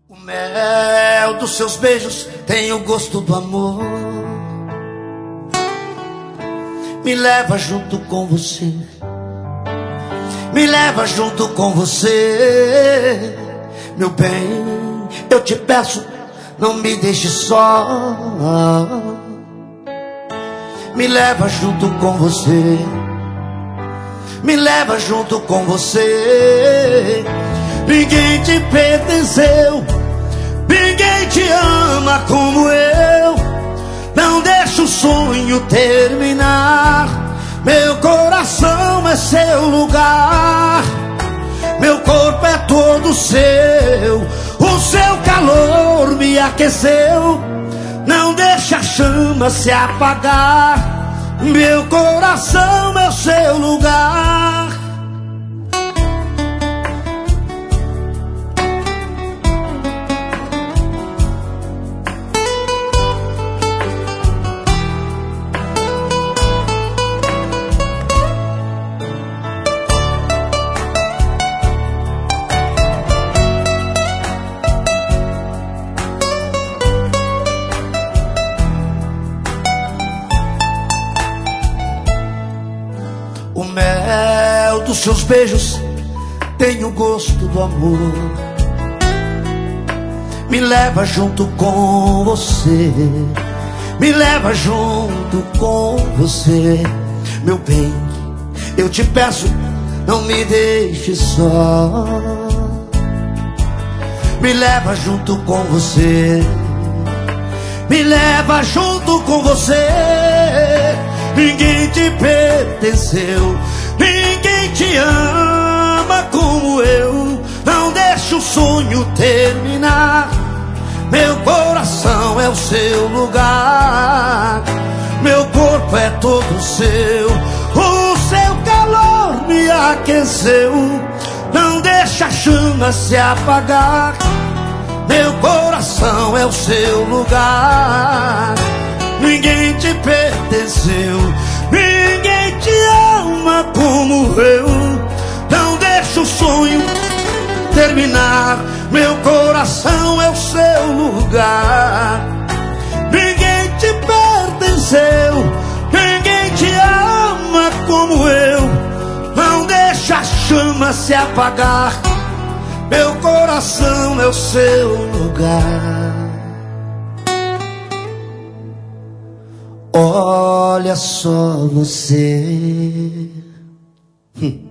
O mel dos seus beijos tem o gosto do amor. Me leva junto com você. Me leva junto com você. Meu bem, eu te peço, não me deixe só. Me leva junto com você. Me leva junto com você. Ninguém te pertenceu, ninguém te ama como eu. Não deixa o sonho terminar. Meu coração é seu lugar. Meu corpo é todo seu. O seu calor me aqueceu. Não deixa a chama se apagar. Meu coração é o seu lugar. O mel dos seus beijos tem o gosto do amor. Me leva junto com você. Me leva junto com você. Meu bem, eu te peço, não me deixe só. Me leva junto com você. Me leva junto com você. Ninguém te pertenceu, ninguém te ama como eu. Não deixa o sonho terminar. Meu coração é o seu lugar. Meu corpo é todo seu. O seu calor me aqueceu. Não deixa a chama se apagar. Meu coração é o seu lugar. Ninguém te pertenceu, ninguém te ama como eu. Não deixa o sonho terminar. Meu coração é o seu lugar. Ninguém te pertenceu, ninguém te ama como eu. Não deixa a chama se apagar. Meu coração é o seu lugar. Olha só você.